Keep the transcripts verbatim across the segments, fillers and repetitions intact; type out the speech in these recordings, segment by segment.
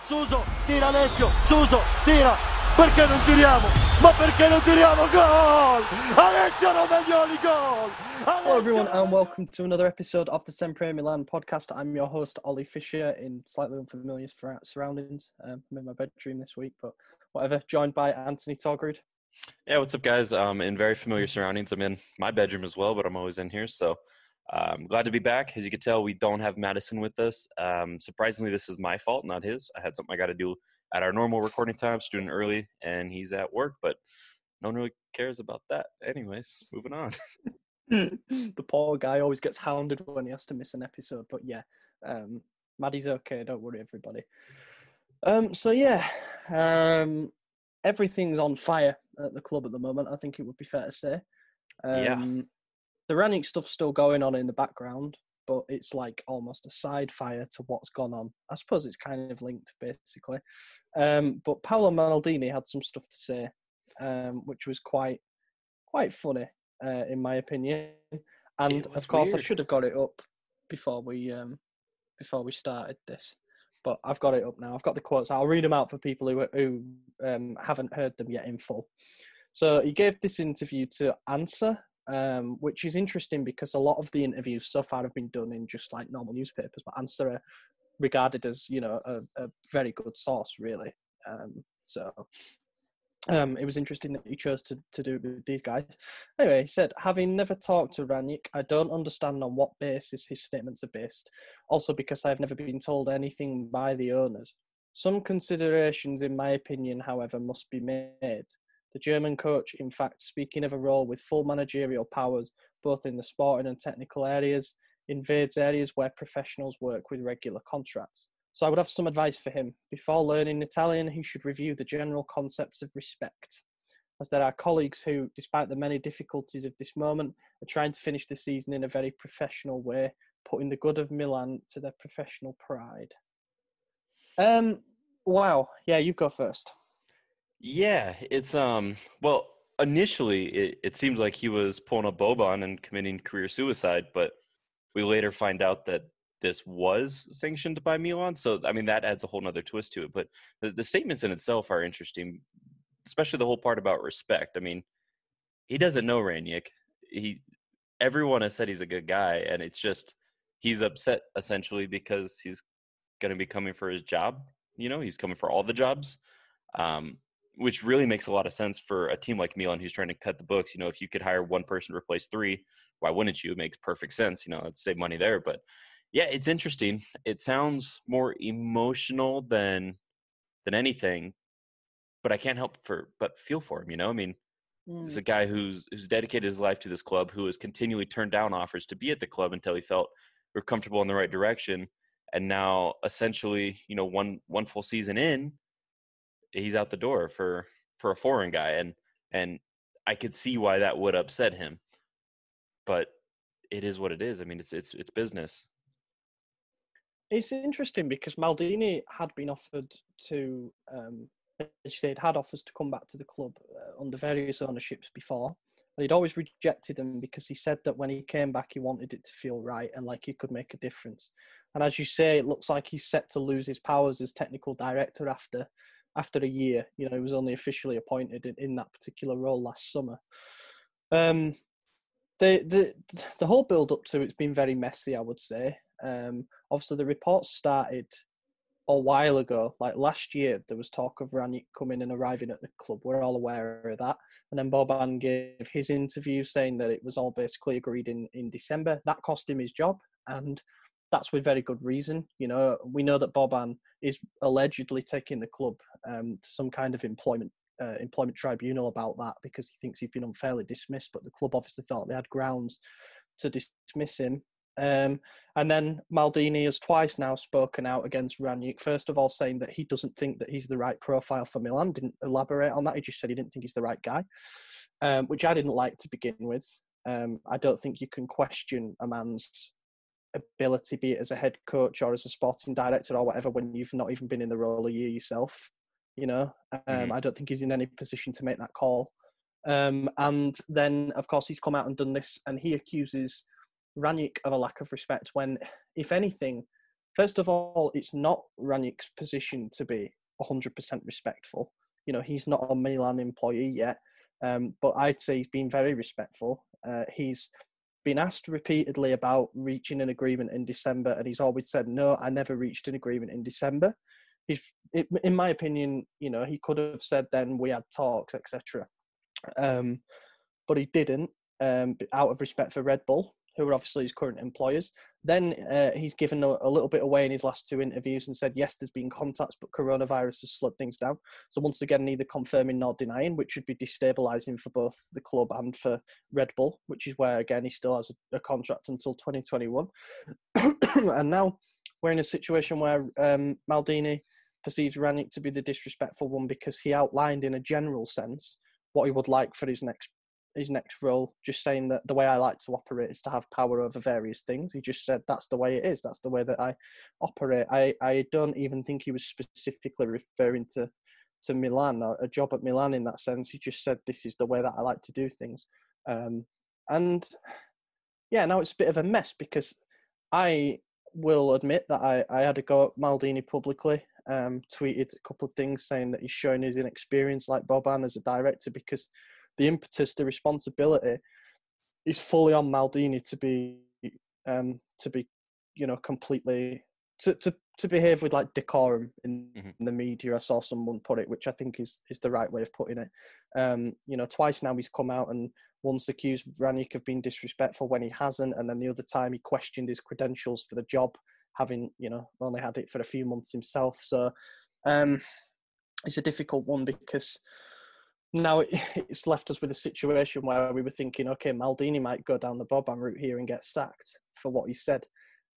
Suso, tira Alessio, Suso, tira, perché non tiriamo? Ma perché non tiriamo? Goal! Alessio Romagnoli, goal! Hello everyone and welcome to another episode of the Sempre Milan podcast. I'm your host Ollie Fisher in slightly unfamiliar surroundings. Um, I'm in my bedroom this week, but whatever. Joined by Anthony Torgrud. Yeah, what's up, guys? Um, in very familiar surroundings. I'm in my bedroom as well, but I'm always in here. So I'm glad to be back. As you can tell, we don't have Madison with us. Um, surprisingly, this is my fault, not his. I had something I got to do at our normal recording time, student early, and he's at work, but no one really cares about that. Anyways, moving on. The poor guy always gets hounded when he has to miss an episode, but yeah, um, Maddie's okay. Don't worry, everybody. Um, so yeah, um, everything's on fire at the club at the moment. I think it would be fair to say. Um, Yeah. The Ranić stuff's still going on in the background, but it's like almost a side fire to what's gone on. I suppose it's kind of linked, basically. Um, but Paolo Maldini had some stuff to say, um, which was quite quite funny, uh, in my opinion. And of course, weird. I should have got it up before we um, before we started this, but I've got it up now. I've got the quotes. I'll read them out for people who who um, haven't heard them yet in full. So he gave this interview to Answer. Um, which is interesting because a lot of the interviews so far have been done in just like normal newspapers, but Answer are regarded as, you know, a, a very good source, really. Um, so um, it was interesting that he chose to, to do it with these guys. Anyway, he said, having never talked to Ranić, I don't understand on what basis his statements are based. Also because I have never been told anything by the owners. Some considerations, in my opinion, however, must be made. The German coach, in fact, speaking of a role with full managerial powers, both in the sporting and technical areas, invades areas where professionals work with regular contracts. So I would have some advice for him. Before learning Italian, he should review the general concepts of respect, as there are colleagues who, despite the many difficulties of this moment, are trying to finish the season in a very professional way, putting the good of Milan to their professional pride. Um, wow. Yeah, you go first. Yeah, it's um. Well, initially it, it seemed like he was pulling a Boban and committing career suicide, but we later find out that this was sanctioned by Milan. So I mean that adds a whole nother twist to it. But the, the statements in itself are interesting, especially the whole part about respect. I mean, he doesn't know Ranić. He everyone has said he's a good guy, and it's just he's upset essentially because he's going to be coming for his job. You know, he's coming for all the jobs. Um, which really makes a lot of sense for a team like Milan who's trying to cut the books. You know, if you could hire one person to replace three, why wouldn't you? It makes perfect sense. You know, it'd save money there. But yeah, it's interesting. It sounds more emotional than than anything, but I can't help for but feel for him. You know, I mean, mm. He's a guy who's who's dedicated his life to this club, who has continually turned down offers to be at the club until he felt we're comfortable in the right direction, and now essentially, you know, one one full season in, he's out the door for, for a foreign guy. And, and I could see why that would upset him, but it is what it is. I mean, it's, it's, it's business. It's interesting because Maldini had been offered to, um, as you said, had offers to come back to the club uh, under various ownerships before. And he'd always rejected them because he said that when he came back, he wanted it to feel right and like he could make a difference. And as you say, it looks like he's set to lose his powers as technical director after After a year. You know, he was only officially appointed in, in that particular role last summer. Um, the the the whole build up to it's been very messy, I would say. Um, obviously, the reports started a while ago. Like last year, there was talk of Ranić coming and arriving at the club. We're all aware of that. And then Boban gave his interview saying that it was all basically agreed in, in December. That cost him his job, and that's with very good reason. You know, we know that Boban is allegedly taking the club um, to some kind of employment uh, employment tribunal about that because he thinks he's been unfairly dismissed. But the club obviously thought they had grounds to dismiss him. Um, and then Maldini has twice now spoken out against Ranić. First of all, saying that he doesn't think that he's the right profile for Milan. Didn't elaborate on that. He just said he didn't think he's the right guy, um, which I didn't like to begin with. Um, I don't think you can question a man's ability, be it as a head coach or as a sporting director or whatever, when you've not even been in the role a year yourself. You know, um, mm-hmm. I don't think he's in any position to make that call. Um, and then, of course, he's come out and done this, and he accuses Ranić of a lack of respect when, if anything, first of all, it's not Ranić's position to be one hundred percent respectful. You know, he's not a Milan employee yet, um, but I'd say he's been very respectful. Uh, he's been asked repeatedly about reaching an agreement in December, and he's always said, no, I never reached an agreement in December. He's, it, in my opinion, you know, he could have said then we had talks, et cetera. Um, but he didn't, um, out of respect for Red Bull, who are obviously his current employers. Then uh, he's given a, a little bit away in his last two interviews and said, yes, there's been contacts, but coronavirus has slowed things down. So once again, neither confirming nor denying, which would be destabilising for both the club and for Red Bull, which is where, again, he still has a, a contract until twenty twenty-one. And now we're in a situation where um, Maldini perceives Ranić to be the disrespectful one because he outlined in a general sense what he would like for his next his next role, just saying that the way I like to operate is to have power over various things. He just said, that's the way it is. That's the way that I operate. I, I don't even think he was specifically referring to, to Milan, or a job at Milan in that sense. He just said, this is the way that I like to do things. Um, and yeah, now it's a bit of a mess because I will admit that I, I had a go at Maldini publicly, um, tweeted a couple of things saying that he's showing his inexperience like Boban as a director, because the impetus, the responsibility is fully on Maldini to be, um, to be, you know, completely, to, to, to behave with like decorum in, mm-hmm. in the media. I saw someone put it, which I think is, is the right way of putting it. Um, you know, twice now he's come out and once accused Ranić of being disrespectful when he hasn't. And then the other time he questioned his credentials for the job, having, you know, only had it for a few months himself. So um, it's a difficult one because now it's left us with a situation where we were thinking, okay, Maldini might go down the Boban route here and get sacked for what he said.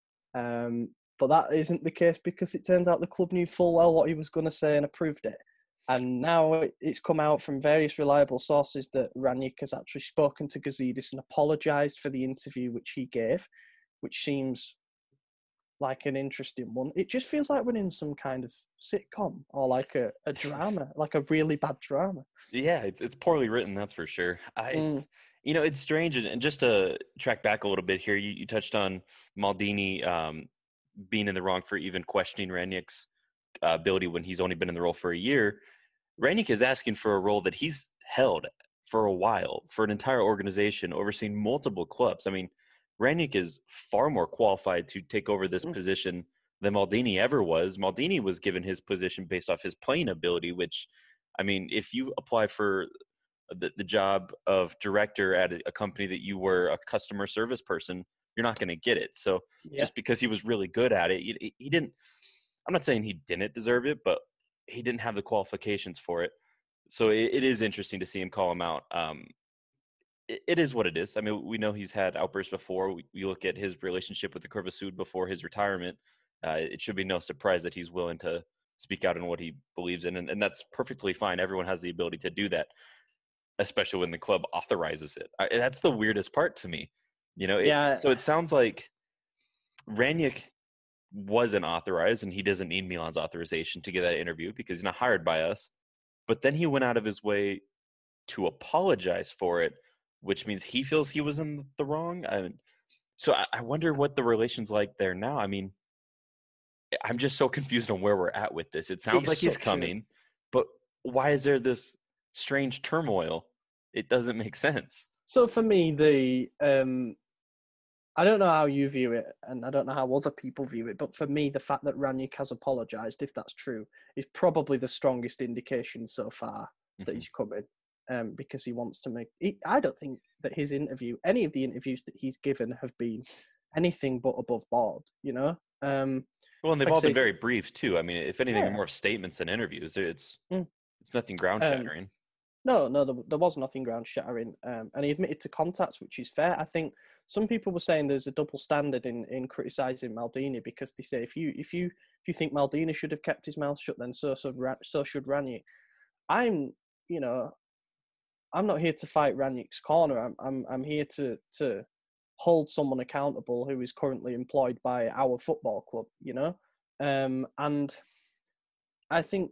Um, but that isn't the case because it turns out the club knew full well what he was going to say and approved it. And now it's come out from various reliable sources that Ranić has actually spoken to Gazidis and apologised for the interview which he gave, which seems like an interesting one. It just feels like we're in some kind of sitcom or like a, a drama, like a really bad drama. Yeah, it's, it's poorly written, that's for sure. I, mm. it's, you know, it's strange. And just to track back a little bit here, you, you touched on Maldini um, being in the wrong for even questioning Ranić's uh, ability when he's only been in the role for a year. Ranić is asking for a role that he's held for a while, for an entire organization, overseeing multiple clubs. I mean, Ranić is far more qualified to take over this mm. position than Maldini ever was. Maldini was given his position based off his playing ability, which, I mean, if you apply for the, the job of director at a, a company that you were a customer service person, you're not going to get it. So yeah. just because he was really good at it, he, he didn't, I'm not saying he didn't deserve it, but he didn't have the qualifications for it. So it, it is interesting to see him call him out. Um, it, it is what it is. I mean, we know he's had outbursts before. We, we look at his relationship with the Curva Sud before his retirement. Uh, it should be no surprise that he's willing to speak out on what he believes in. And, and that's perfectly fine. Everyone has the ability to do that, especially when the club authorizes it. I, that's the weirdest part to me. You know, it, yeah. So it sounds like Ranić wasn't authorized and he doesn't need Milan's authorization to get that interview because he's not hired by us. But then he went out of his way to apologize for it, which means he feels he was in the wrong. I, so I, I wonder what the relation's like there now. I mean, I'm just so confused on where we're at with this. It sounds it's like he's coming, but why is there this strange turmoil? It doesn't make sense. So for me, the um, I don't know how you view it, and I don't know how other people view it, but for me, the fact that Ranić has apologised, if that's true, is probably the strongest indication so far mm-hmm. that he's coming, um, because he wants to make... He, I don't think that his interview, any of the interviews that he's given have been anything but above board, you know? Um, well, and they've like all been very brief, too. I mean, if anything, yeah. more statements than interviews. It's mm. it's nothing ground-shattering. Um, No, no, there, there was nothing ground-shattering. Um, and he admitted to contacts, which is fair. I think some people were saying there's a double standard in, in criticising Maldini because they say if you if you if you think Maldini should have kept his mouth shut, then so should so should Ranić. I'm, you know, I'm not here to fight Ranić's corner. I'm I'm I'm here to to hold someone accountable who is currently employed by our football club. You know, um, and I think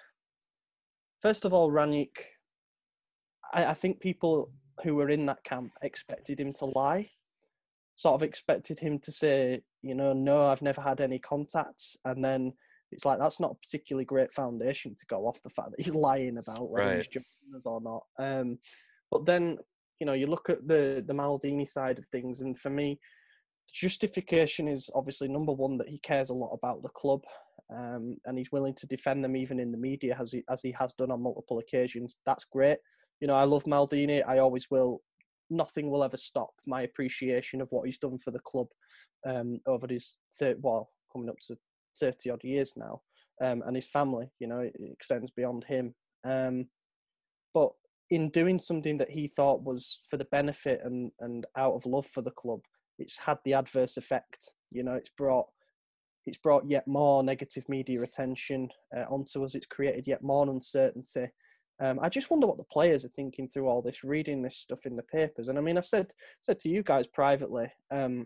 first of all, Ranić. I, I think people who were in that camp expected him to lie. sort of expected him to say, you know, no, I've never had any contacts. And then it's like, that's not a particularly great foundation to go off the fact that he's lying about whether Right. he's joining us or not. Um, but then, you know, you look at the, the Maldini side of things, and for me, justification is obviously number one, that he cares a lot about the club, um, and he's willing to defend them even in the media, as he, as he has done on multiple occasions. That's great. You know, I love Maldini. I always will. Nothing will ever stop my appreciation of what he's done for the club um, over his, thir- well, coming up to thirty odd years now, um, and his family. You know, it, it extends beyond him. Um, but in doing something that he thought was for the benefit and, and out of love for the club, it's had the adverse effect. You know, it's brought it's brought yet more negative media attention uh, onto us. It's created yet more uncertainty. Um, I just wonder what the players are thinking through all this, reading this stuff in the papers. And I mean, I said said to you guys privately, um,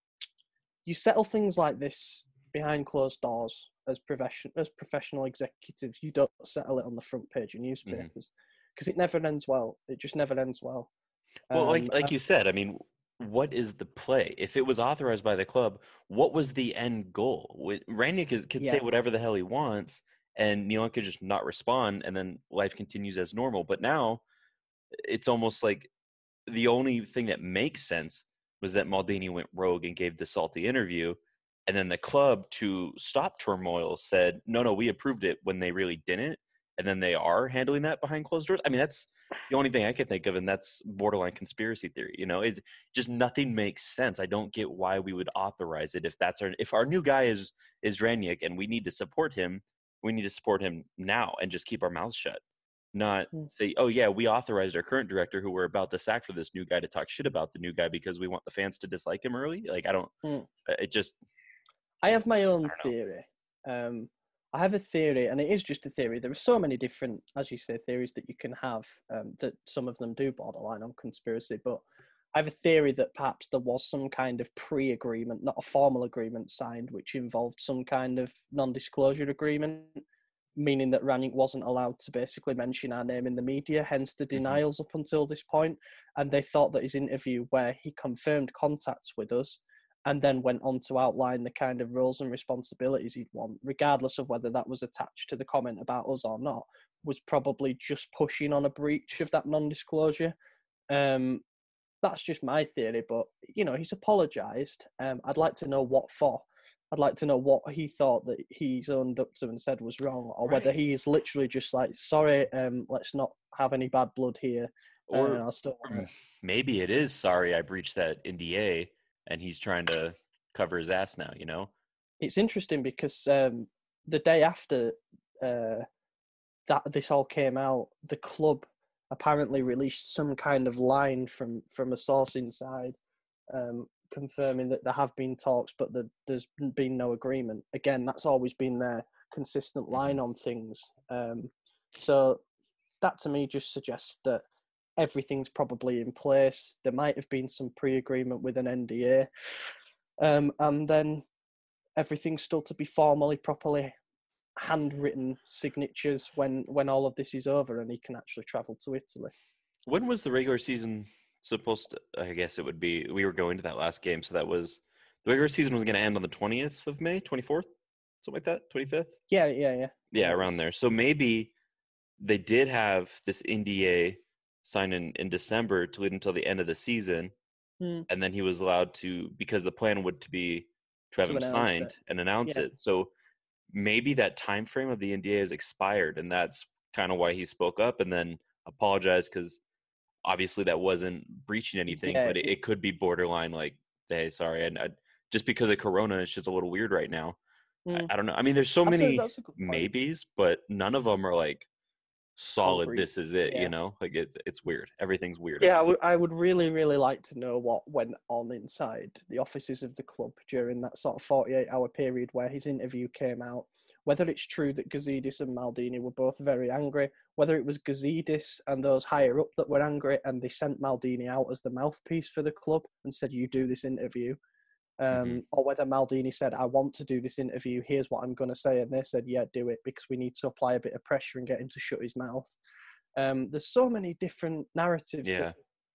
you settle things like this behind closed doors as profession as professional executives. You don't settle it on the front page of newspapers because mm-hmm. it never ends well. It just never ends well. Well, um, like like you said, I mean, what is the play? If it was authorized by the club, what was the end goal? Rangnick is, could yeah. say whatever the hell he wants, and Milan could just not respond, and then life continues as normal. But now, it's almost like the only thing that makes sense was that Maldini went rogue and gave the salty interview, and then the club, to stop turmoil, said, no, no, we approved it, when they really didn't, and then they are handling that behind closed doors. I mean, that's the only thing I can think of, and that's borderline conspiracy theory. You know, it just, nothing makes sense. I don't get why we would authorize it if that's our if our new guy is is Rangnick and we need to support him. We need to support him now and just keep our mouths shut, not say, oh yeah, we authorized our current director, who we're about to sack, for this new guy to talk shit about the new guy because we want the fans to dislike him early. Like, I don't. Mm. It just. I have my own I theory. Um, I have a theory, and it is just a theory. There are so many different, as you say, theories that you can have, um, that some of them do borderline on conspiracy. But I have a theory that perhaps there was some kind of pre-agreement, not a formal agreement signed, which involved some kind of non-disclosure agreement, meaning that Rangnick wasn't allowed to basically mention our name in the media, hence the denials mm-hmm. up until this point. And they thought that his interview, where he confirmed contacts with us, and then went on to outline the kind of roles and responsibilities he'd want, regardless of whether that was attached to the comment about us or not, was probably just pushing on a breach of that non-disclosure. Um, that's just my theory, but, you know, he's apologised. Um, I'd like to know what for. I'd like to know what he thought that he's owned up to and said was wrong, or right. whether he is literally just like, sorry, um, let's not have any bad blood here. Or uh, I'll still maybe it is, sorry, I breached that N D A, and he's trying to cover his ass now, you know? It's interesting because um, the day after uh, that this all came out, the club apparently released some kind of line from, from a source inside, um, confirming that there have been talks, but that there's been no agreement. Again, that's always been their consistent line on things. Um, so that to me just suggests that everything's probably in place. There might have been some pre-agreement with an N D A. Um, and then everything's still to be formally, properly handwritten signatures when, when all of this is over and he can actually travel to Italy. When was the regular season supposed to, I guess it would be, we were going to that last game, so that was, the regular season was going to end on the twentieth of May, twenty-fourth, something like that, twenty-fifth? Yeah, yeah, yeah. Yeah, around there. So maybe they did have this N D A signed in, in December to lead until the end of the season, mm. and then he was allowed to, because the plan would to be to have to him signed it. and announce yeah. it. So maybe that time frame of the N D A has expired, and that's kind of why he spoke up and then apologized, because obviously that wasn't breaching anything, yeah, but it, it could be borderline like, hey, sorry, and I, just because of Corona, it's just a little weird right now. Mm. I, I don't know. I mean, there's so that's many a, maybes, but none of them are like solid. Concrete. This is it, yeah. you know. Like it, it's weird. Everything's weird. Yeah, I, w- I would really, really like to know what went on inside the offices of the club during that sort of forty-eight hour period where his interview came out. Whether it's true that Gazidis and Maldini were both very angry, whether it was Gazidis and those higher up that were angry and they sent Maldini out as the mouthpiece for the club and said, you do this interview. Um, mm-hmm. Or whether Maldini said, I want to do this interview, here's what I'm going to say. And they said, yeah, do it, because we need to apply a bit of pressure and get him to shut his mouth. Um, there's so many different narratives yeah. that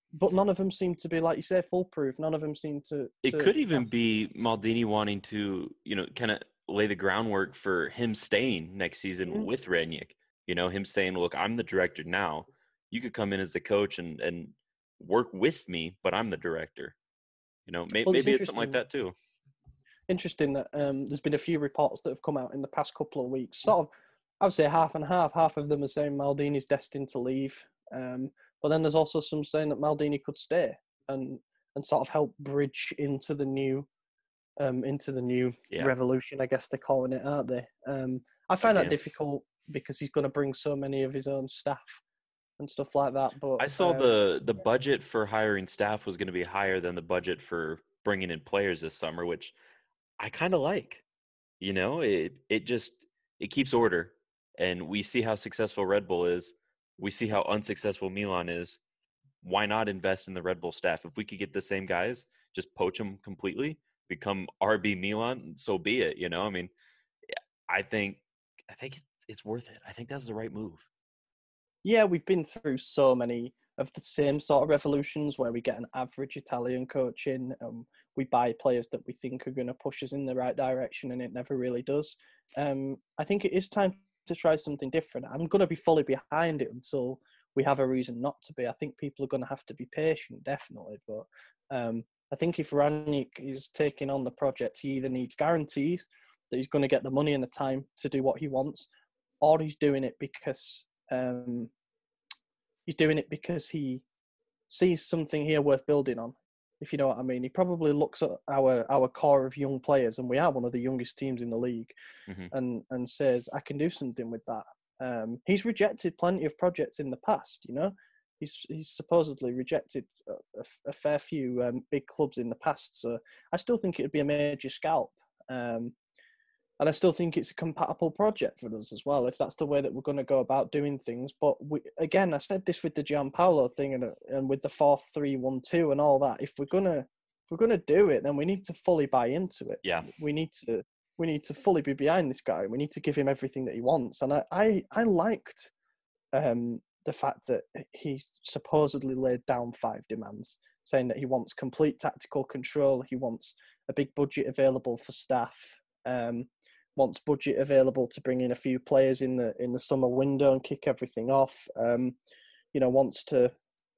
but none of them seem to be, like you say, foolproof. None of them seem to. It to could even pass. be Maldini wanting to, you know, kind of lay the groundwork for him staying next season Mm. with Rangnick. You know, him saying, "Look, I'm the director now. You could come in as the coach and and work with me, but I'm the director." You know, may, Well, it's maybe it's something like interesting. that too. Interesting that um, there's been a few reports that have come out in the past couple of weeks. Sort of, I would say half and half. Half of them are saying Maldini's destined to leave, um, but then there's also some saying that Maldini could stay and and sort of help bridge into the new um, into the new Yeah. revolution. I guess they're calling it, aren't they? Um, I find that Again. difficult because he's going to bring so many of his own staff and stuff like that. But I saw um, the the budget for hiring staff was going to be higher than the budget for bringing in players this summer, which I kind of like. You know, it it just it keeps order, and we see how successful Red Bull is. We see how unsuccessful Milan is. Why not invest in the Red Bull staff? If we could get the same guys, just poach them completely, become R B Milan, so be it. You know, I mean, I think I think it's worth it. I think that's the right move. yeah, we've been through so many of the same sort of revolutions where we get an average Italian coach in, um, we buy players that we think are going to push us in the right direction, and it never really does. Um, I think it is time to try something different. I'm going to be fully behind it until we have a reason not to be. I think people are going to have to be patient, definitely. But um, I think if Rangnick is taking on the project, he either needs guarantees that he's going to get the money and the time to do what he wants, or he's doing it because um, he's doing it because he sees something here worth building on, if you know what I mean. He probably looks at our our core of young players, and we are one of the youngest teams in the league, mm-hmm. and and says, I can do something with that. Um, he's rejected plenty of projects in the past, you know. He's he's supposedly rejected a, a fair few um, big clubs in the past, so I still think it would be a major scalp. Um, And I still think it's a compatible project for us as well, if that's the way that we're going to go about doing things. But we, again, I said this with the Gianpaolo thing and, and with the four three one two and all that. If we're gonna if we're gonna do it, then we need to fully buy into it. Yeah. We need to we need to fully be behind this guy. We need to give him everything that he wants. And I I, I liked um, the fact that he supposedly laid down five demands, saying that he wants complete tactical control. He wants a big budget available for staff. Um, wants budget available to bring in a few players in the in the summer window and kick everything off. Um, you know, wants to,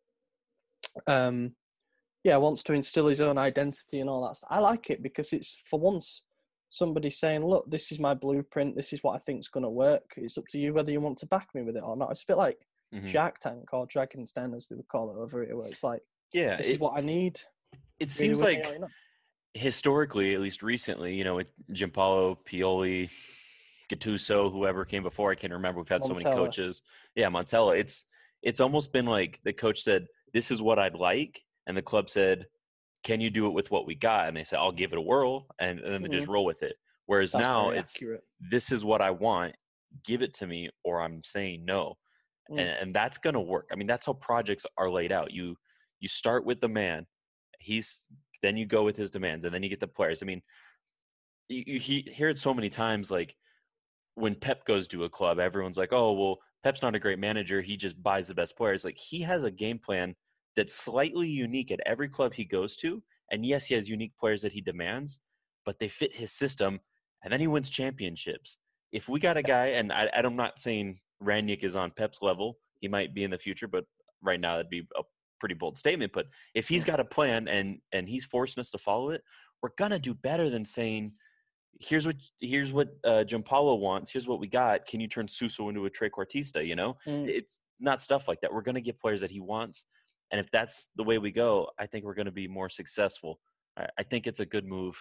um, yeah, wants to instill his own identity and all that stuff. I like it because it's for once somebody saying, "Look, this is my blueprint. This is what I think is going to work. It's up to you whether you want to back me with it or not." It's a bit like Mm-hmm. Shark Tank or Dragon's Den, as they would call it over here, where it's like, Yeah, this it, is what I need. It Really seems with me like or not. historically, at least recently, you know, with Gianpaolo, Pioli, Gattuso, whoever came before, I can't remember. We've had so many Montella. coaches. Yeah, Montella. It's it's almost been like the coach said, "This is what I'd like," and the club said, "Can you do it with what we got?" And they said, "I'll give it a whirl," and, and then they just roll with it. Whereas That's now very it's, accurate. "This is what I want. Give it to me, or I'm saying no," Mm. and, and that's gonna work. I mean, that's how projects are laid out. You you start with the man. He's then you go with his demands, and then you get the players. I mean, you, you he- hear it so many times. Like when Pep goes to a club, everyone's like, "Oh, well, Pep's not a great manager. He just buys the best players." Like he has a game plan that's slightly unique at every club he goes to. And yes, he has unique players that he demands, but they fit his system, and then he wins championships. If we got a guy, and I, I'm not saying Rangnick is on Pep's level, he might be in the future, but right now that'd be a pretty bold statement. But if he's got a plan and and he's forcing us to follow it, we're gonna do better than saying, here's what here's what uh, Gianpaolo wants. Here's what we got. Can you turn Suso into a trequartista? You know, Mm. it's not stuff like that. We're gonna get players that he wants, and if that's the way we go, I think we're gonna be more successful. I, I think it's a good move.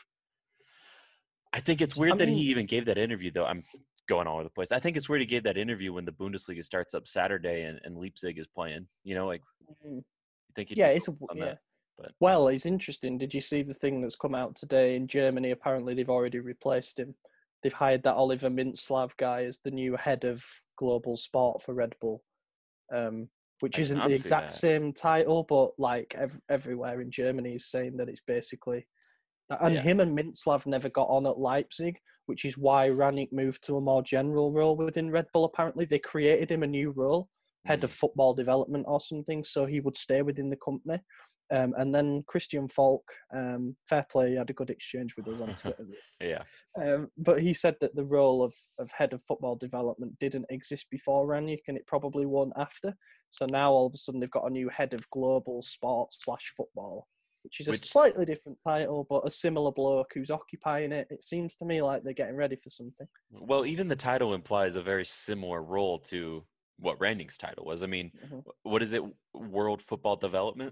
I think it's weird I that he mean- even gave that interview, though. I'm going all over the place. I think it's weird he gave that interview when the Bundesliga starts up Saturday and, and Leipzig is playing. You know, like Mm. I think he'd Yeah, be it's a, focused on yeah. that. But Well, it's interesting. Did you see the thing that's come out today in Germany? Apparently, they've already replaced him. They've hired that Oliver Mintslav guy as the new head of global sport for Red Bull, um, which I isn't can't the see exact that. same title, but like ev- everywhere in Germany is saying that it's basically. And Yeah. him and Mintslav never got on at Leipzig, which is why Rangnick moved to a more general role within Red Bull. Apparently, they created him a new role, head of football development or something, so he would stay within the company. Um, and then Christian Falk, um, fair play, had a good exchange with us on Twitter. Yeah. Um, but he said that the role of, of head of football development didn't exist before Ranić, and it probably won't after. So now all of a sudden they've got a new head of global sports slash football, which is a Which- slightly different title, but a similar bloke who's occupying it. It seems to me like they're getting ready for something. Well, even the title implies a very similar role to what Ranić's title was. I mean, Mhm. what is it? World Football Development?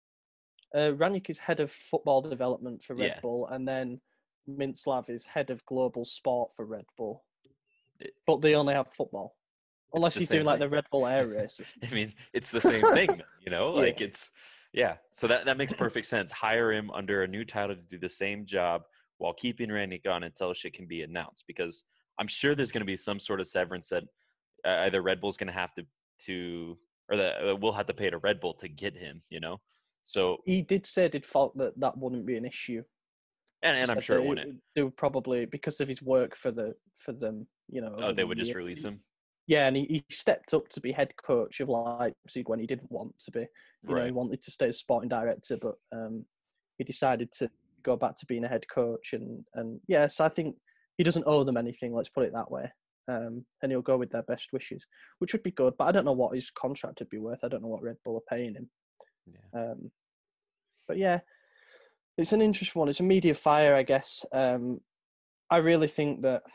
Uh, Ranić is head of football development for Red Yeah. Bull, and then Minslav is head of global sport for Red Bull. It- But they only have football. Unless the he's same doing like thing. the Red Bull air races. I mean, it's the same thing, you know? Yeah. Like it's yeah. So that, that makes perfect sense. Hire him under a new title to do the same job while keeping Ranić on until shit can be announced. Because I'm sure there's going to be some sort of severance that uh, either Red Bull's going to have to to or that uh, we'll have to pay to Red Bull to get him. You know. So He did say, did Falk, that that wouldn't be an issue. and, He and I'm said sure that it wouldn't. They would probably, because of his work for the for them, you know. Oh, over they the would just year- release him. Yeah, and he, he stepped up to be head coach of Leipzig when he didn't want to be. You know, he Right. wanted to stay as sporting director, but um, he decided to go back to being a head coach. And, and yes, I think he doesn't owe them anything, let's put it that way. Um, and he'll go with their best wishes, which would be good. But I don't know what his contract would be worth. I don't know what Red Bull are paying him. Yeah. Um, but yeah, it's an interesting one. It's a media fire, I guess. Um, I really think that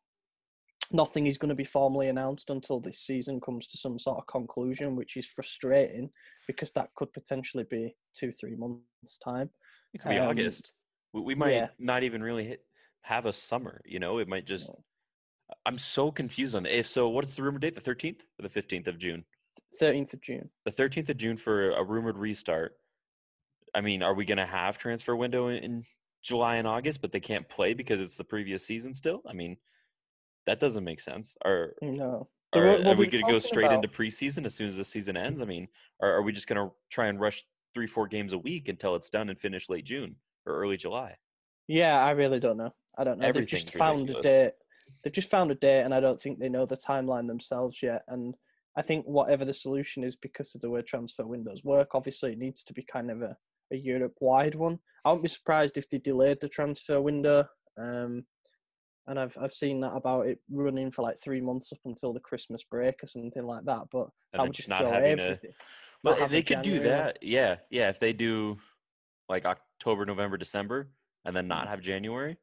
nothing is going to be formally announced until this season comes to some sort of conclusion, which is frustrating because that could potentially be two, three months' time. It could be Um, August. We, we might yeah. not even really hit, have a summer. You know, it might just. No. I'm so confused on if so. What's the rumor date? The thirteenth or the fifteenth of June? thirteenth of June. The thirteenth of June for a rumored restart. I mean, are we going to have transfer window in, in July and August, but they can't play because it's the previous season still? I mean, that doesn't make sense. Are No. They are, were- are well, we they were going to go talking straight about- into preseason as soon as the season ends? I mean, are, are we just going to try and rush three, four games a week until it's done and finish late June or early July? Yeah, I really don't know. I don't know. They've just Everything's found ridiculous. a date. They've just found a date, and I don't think they know the timeline themselves yet. And I think whatever the solution is, because of the way transfer windows work, obviously it needs to be kind of a, a Europe-wide one. I wouldn't be surprised if they delayed the transfer window. Um, and I've I've seen that about it running for like three months up until the Christmas break or something like that. But And that then would just just not throw having a- everything. But Not have a they could do January one. that. Yeah. Yeah. If they do like October, November, December, and then not Mm. have January,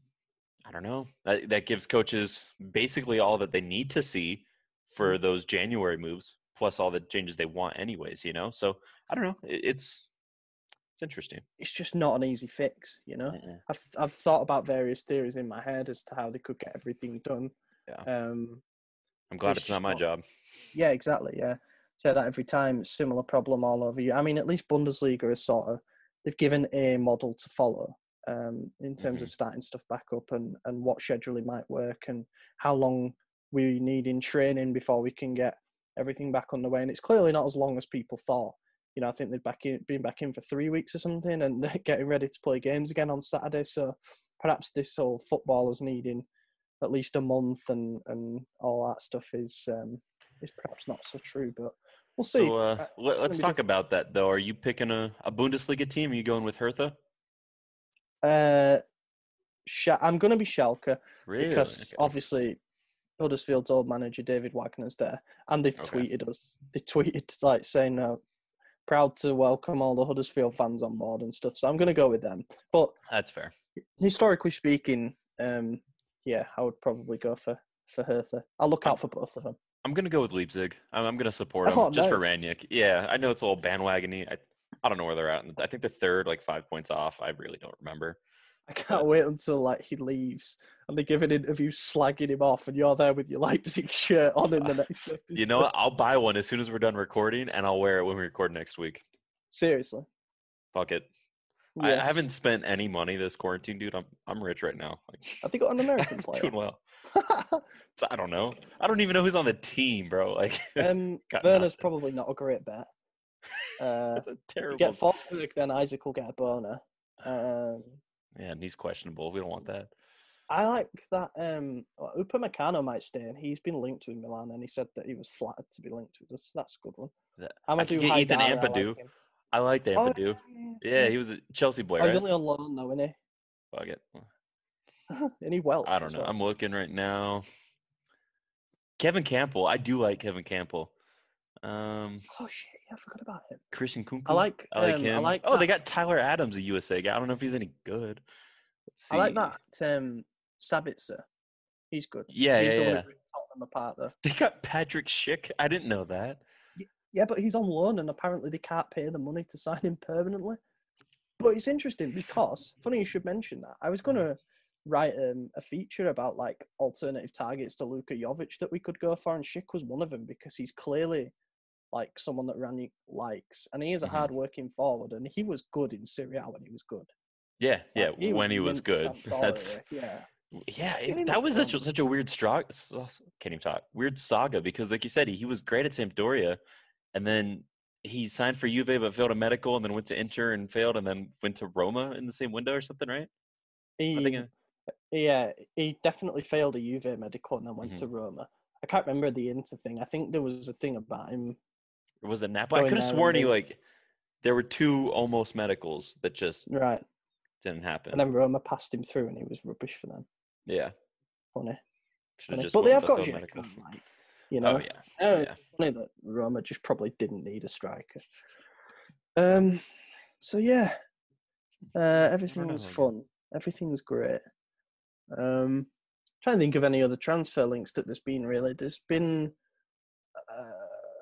I don't know. That, that gives coaches basically all that they need to see for Mm. those January moves, plus all the changes they want, anyways, you know? So I don't know. It, it's it's interesting. It's just not an easy fix, you know. Mm-mm. I've I've thought about various theories in my head as to how they could get everything done. Yeah. Um, I'm glad it's it's not just my not- job. yeah, exactly. Yeah, say that every time. Similar problem all over you. I mean, at least Bundesliga is sort of they've given a model to follow um, in terms of starting stuff back up and and what scheduling might work and how long we need in training before we can get everything back underway. And it's clearly not as long as people thought. You know, I think they've back in, been back in for three weeks or something, and they're getting ready to play games again on Saturday. So perhaps this whole footballers needing at least a month and, and all that stuff is um, is perhaps not so true. But we'll see. So uh, Uh, let, let's be talk about that, though. Are you picking a, a Bundesliga team? Are you going with Hertha? Uh, Sch- I'm going to be Schalke Really? because Okay. obviously Huddersfield's old manager David Wagner's there, and they've Okay. tweeted us. They tweeted like saying, uh, "Proud to welcome all the Huddersfield fans on board and stuff." So I'm going to go with them. But That's fair. historically speaking, um, yeah, I would probably go for for Hertha. I'll look out for both of them. I'm going to go with Leipzig. I'm, I'm going to support them Oh, just for nice. Ranić. Yeah, I know it's a little bandwagon-y. I, I don't know where they're at. I think they're third, like five points off. I really don't remember. I can't wait until like he leaves and they give an interview slagging him off, and you're there with your Leipzig shirt on in the next episode. You know what? I'll buy one as soon as we're done recording, and I'll wear it when we record next week. Seriously. Fuck it. I, Yes. I haven't spent any money this quarantine, dude. I'm I'm rich right now. Like, Have they got an American I'm player? doing well. So I don't know. I don't even know who's on the team, bro. Like, um, Got Werner's nothing. probably not a great bet. Uh, that's a if terrible. you get Forsberg, then Isaac will get a boner. Um, Yeah, and he's questionable. We don't want that. I like that um, well, Upamecano might stay, and he's been linked with Milan, and he said that he was flattered to be linked with us. That's a good one. I could Amadou get Ethan Haidara, I Ampadu. like him. I like the Oh, Ampadu. yeah, Yeah, yeah. he was a Chelsea boy, Oh, he's right? only on loan though, isn't Fuck it. he? And he welts. I don't as know. well. I'm looking right now. Kevin Campbell. I do like Kevin Campbell. Um, Oh shit! Yeah, I forgot about him. Christian Kunku. I like. I like um, him. I like. oh, they that- got Tyler Adams, a U S A guy. I don't know if he's any good. Let's see. I like that. Um, Sabitzer. He's good. Yeah, he's yeah, the one yeah. who ripped Tottenham apart though. They got Patrick Schick. I didn't know that. Yeah, but he's on loan, and apparently they can't pay the money to sign him permanently. But it's interesting because, funny you should mention that. I was going to write um, a feature about like alternative targets to Luka Jovic that we could go for, and Schick was one of them because he's clearly like someone that Ranić likes, and he is a Mhm. hard-working forward, and he was good in Serie A when he was good. Yeah, yeah. Like, he when he was mint good, Sampdoria, that's yeah. yeah. Give It, him that a was such a, chance. such a weird strong. Can't even talk. Weird saga because, like you said, he, he was great at Sampdoria, and then he signed for Juve but failed a medical, and then went to Inter and failed, and then went to Roma in the same window or something, right? He, I think. uh, yeah, he definitely failed a Juve medical and then went Mhm. to Roma. I can't remember the Inter thing. I think there was a thing about him. Or was it Napoli? I Going could have there and sworn he then- like there were two almost medicals that just Right. didn't happen. And then Roma passed him through and he was rubbish for them. yeah, Funny. should have funny. just. But went they with have got a failed Dzeko, like, you know. Oh yeah, Oh, yeah. it's funny that Roma just probably didn't need a striker. Um. So yeah, uh, everything's know. fun. Everything's great. Um, trying to think of any other transfer links that there's been. Really, there's been. Uh,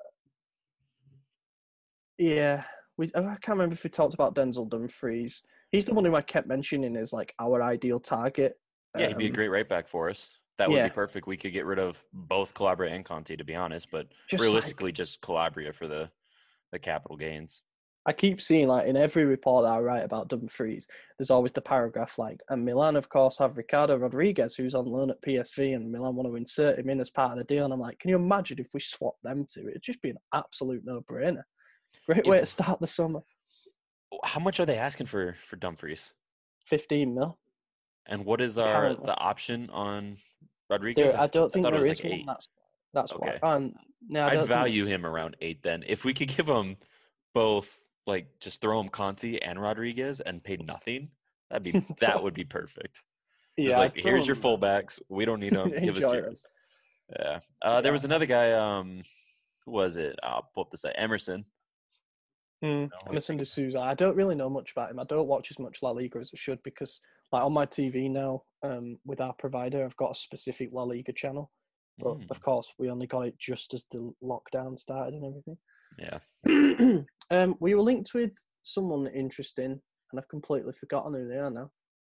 yeah, we. I can't remember if we talked about Denzel Dumfries. He's the one who I kept mentioning as like our ideal target. Yeah, he'd be a Um, great right back for us. That would yeah. be perfect. We could get rid of both Calabria and Conte, to be honest. But Just like- realistically, just Calabria for the the capital gains. I keep seeing like in every report that I write about Dumfries, there's always the paragraph like, and Milan, of course, have Ricardo Rodriguez, who's on loan at P S V, and Milan want to insert him in as part of the deal. And I'm like, can you imagine if we swapped them two? It'd just be an absolute no-brainer. Great way Yeah. to start the summer. How much are they asking for for Dumfries? fifteen mil. And what is our Currently. the option on Rodriguez? There, I don't think thought it there was is like one. eight. That's that's Okay. why. Um, no, I I'd don't think- value him around eight then. If we could give him both, like just throw him Conti and Rodriguez and pay nothing, that'd be that would be perfect. It's Yeah, like I'd here's your throw him- fullbacks. We don't need them. Give us Enjoy them. yours. Yeah. Uh, there Yeah. was another guy. Um, who was it? I'll pull up the site. Emerson. Mm, No, Emerson D'Souza. I don't really know much about him. I don't watch as much La Liga as I should because, like, on my T V now, um, with our provider, I've got a specific La Liga channel. But Mm, of course, we only got it just as the lockdown started and everything. yeah. um, we were linked with someone interesting, and I've completely forgotten who they are now,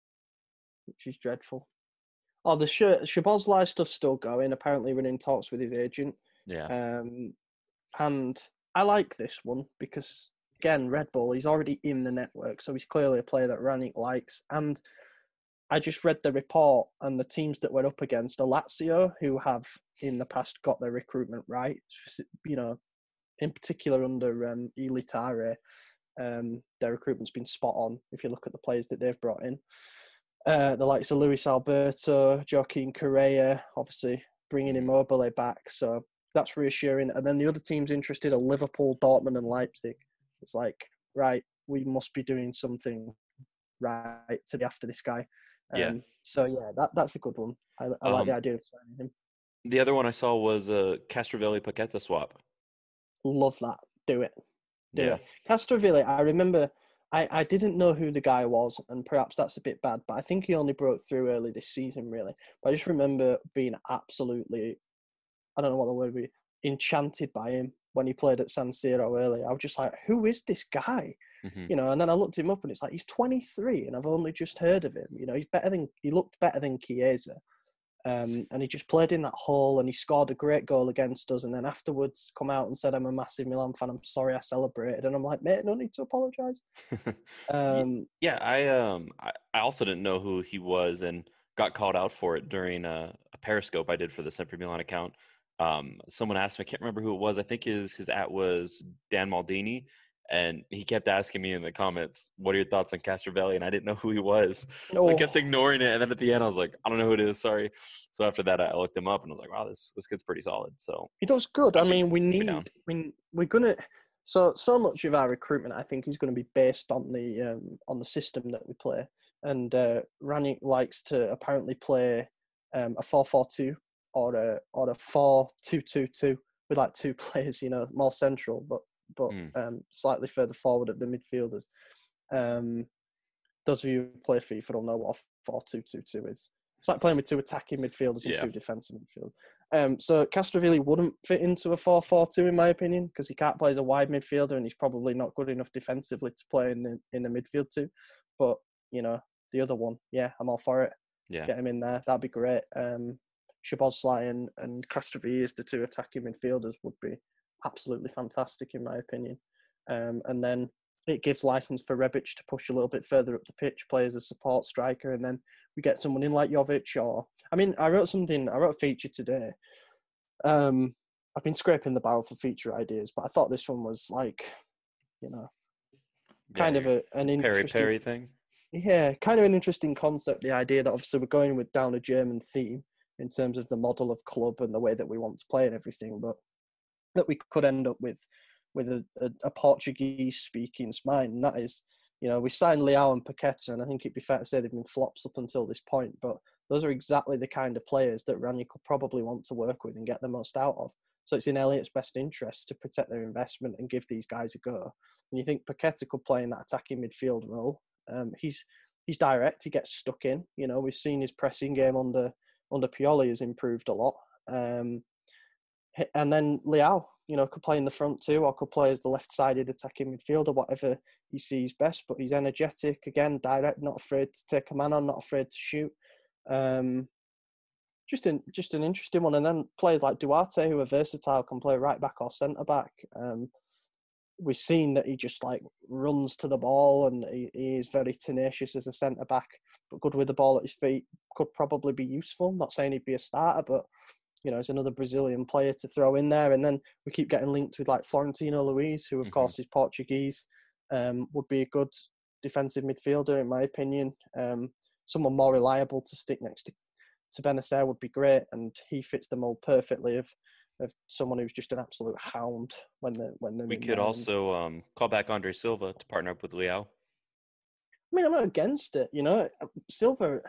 which is dreadful. Oh, the Sh- Shabozlai stuff's still going. Apparently, we're in talks with his agent. Yeah. Um, and I like this one because, again, Red Bull, he's already in the network, so he's clearly a player that Ranić likes. And I just read the report, and the teams that we're up against are Lazio, who have in the past got their recruitment right. You know, in particular under um, Elitare, um, their recruitment's been spot on if you look at the players that they've brought in. Uh, the likes of Luis Alberto, Joaquin Correa, obviously bringing Immobile back, so that's reassuring. And then the other teams interested are Liverpool, Dortmund, and Leipzig. It's like, right, we must be doing something right to be after this guy. Um, Yeah. So yeah, that that's a good one. I, I like the Um, idea of signing him. The other one I saw was a Castrovilli Paqueta swap. Love that. Do it. Do Yeah. it. Castroville, I remember. I, I didn't know who the guy was, and perhaps that's a bit bad, but I think he only broke through early this season, really. But I just remember being absolutely, I don't know what the word would be, enchanted by him when he played at San Siro early. I was just like, who is this guy? Mhm. You know, and then I looked him up, and it's like, he's twenty-three, and I've only just heard of him. You know, he's better than, he looked better than Chiesa. Um, and he just played in that hole, and he scored a great goal against us. And then afterwards, come out and said, "I'm a massive Milan fan. I'm sorry I celebrated." And I'm like, "Mate, no need to apologise." Um, Yeah, I um I, I also didn't know who he was and got called out for it during a, a Periscope I did for the Sempre Milan account. Um, someone asked me, I can't remember who it was. I think his his at was Dan Maldini, and he kept asking me in the comments, "What are your thoughts on Castrovelli?" And I didn't know who he was, so I Oh. kept ignoring it. And then at the end, I was like, "I don't know who it is. Sorry." So after that, I looked him up and I was like, "Wow, this this kid's pretty solid." So He does good. I I'd be- mean, we I'd be need. down. I mean, we're gonna. So so much of our recruitment, I think, is going to be based on the um, on the system that we play. And uh, Ranić likes to apparently play um, a four four two or a or a four two two two with like two players, you know, more central, but but Mm. um, slightly further forward of the midfielders. Um, those of you who play FIFA will know what a four two two two is. It's like playing with two attacking midfielders and Yeah. two defensive midfielders. Um, so Castrovilli wouldn't fit into a four four two in my opinion because he can't play as a wide midfielder and he's probably not good enough defensively to play in the, in the midfield too. But, you know, the other one, yeah, I'm all for it. Yeah. Get him in there. That'd be great. Um, Szoboszlai and, and Castrovilli as the two attacking midfielders would be absolutely fantastic in my opinion. Um, and then it gives license for Rebic to push a little bit further up the pitch, play as a support striker, and then we get someone in like Jovic or... I mean, I wrote something, I wrote a feature today. Um, I've been scraping the barrel for feature ideas, but I thought this one was like, you know, kind Yeah, of a, an Perry interesting... Perry thing. Yeah, kind of an interesting concept, the idea that obviously we're going with down a German theme in terms of the model of club and the way that we want to play and everything, but that we could end up with with a, a, a Portuguese-speaking spine. And that is, you know, we signed Leao and Paqueta, and I think it'd be fair to say they've been flops up until this point, but those are exactly the kind of players that Ranić could probably want to work with and get the most out of. So it's in Elliot's best interest to protect their investment and give these guys a go. And you think Paqueta could play in that attacking midfield role. Um, he's he's direct, he gets stuck in. You know, we've seen his pressing game under under Pioli has improved a lot. Um, and then Leao, you know, could play in the front too, or could play as the left-sided attacking midfielder, whatever he sees best. But he's energetic, again, direct, not afraid to take a man on, not afraid to shoot. Um, just an just an interesting one. And then players like Duarte, who are versatile, can play right back or centre back. Um, we've seen that he just like runs to the ball, and he, he is very tenacious as a centre back, but good with the ball at his feet. Could probably be useful. Not saying he'd be a starter, but you know, it's another Brazilian player to throw in there. And then we keep getting linked with like Florentino Luis, who of Mhm. course is Portuguese, um, would be a good defensive midfielder in my opinion. Um, someone more reliable to stick next to, to Benacer would be great, and he fits the mold perfectly of of someone who's just an absolute hound when they when they're We in could there. also um, call back Andre Silva to partner up with Leao. I mean, I'm not against it. You know, Silva.